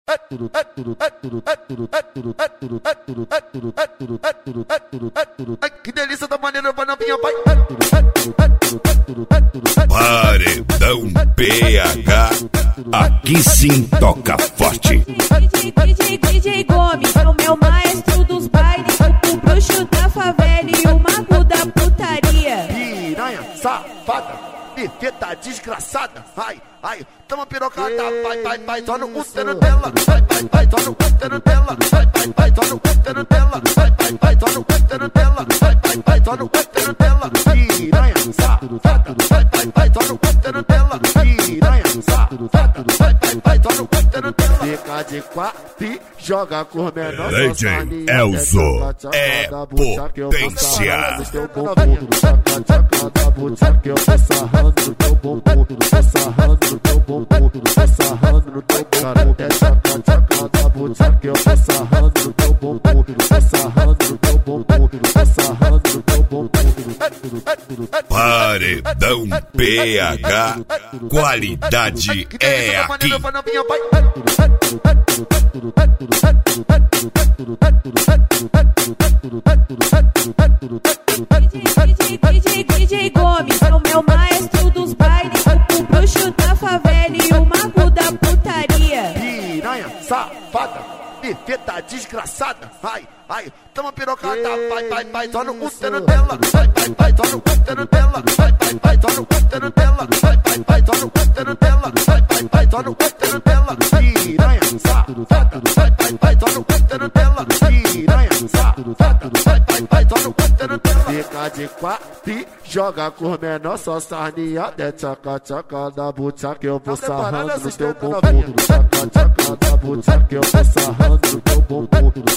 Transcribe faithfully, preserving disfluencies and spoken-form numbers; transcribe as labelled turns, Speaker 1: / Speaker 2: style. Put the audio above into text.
Speaker 1: Ai, que delícia da maneira vai na minha pai.
Speaker 2: Paredão P H, aqui sim toca forte.
Speaker 3: D J, D J Gomes, é o meu maestro dos bailes, o bruxo da favela e o mago da putaria.
Speaker 1: Piranha, safada, perfeita, desgraçada. Ai, ai, toma pirocada, vai, vai, vai, só no útero dela. Vai, vai, vai, só no útero dela. Vai, vai, vai, só no útero dela. Vai, vai, vai, só no útero dela. Vai, vai, vai, só no útero dela. Piranha, safada, vai, vai, vai, só no útero dela. Piranha, safada, vai, vai, vai, só no útero dela. Fica de quatro e joga com menor.
Speaker 2: Legend Elzo é potência.
Speaker 1: Que eu vou sarrando no teu bumbum, vou sarrando no teu bumbum, vou sarrando no teu bumbum. É chaca, chaca da bota que eu vou sarrando no teu bumbum, vou sarrando no teu bumbum, vou sarrando no teu bumbum.
Speaker 2: Paredão P H, qualidade é aqui.
Speaker 3: D J, D J Gomes, é o meu maestro dos bailes, o bruxo da favela e o mago da putaria.
Speaker 1: Piranha, safada, perfeita, desgraçada. Ai, ai, toma pirocada, vai, vai, vai, só no útero dela. Vai, vai, vai, só no útero dela. Vai, vai, vai, só no útero dela. Vai, vai, vai, só no útero dela. Vai, vai, vai, só no útero dela. Piranha, safada, vai, vai, vai, só no útero dela. Piranha, safada, vai, vai, vai, só no útero dela. Fica de quatro e joga com menor, só sarnia. É tchaca, tchaca da bota que eu vou sarrando no teu bumbum. Tchaca, tchaca da bota que eu vou sarrando no teu bumbum.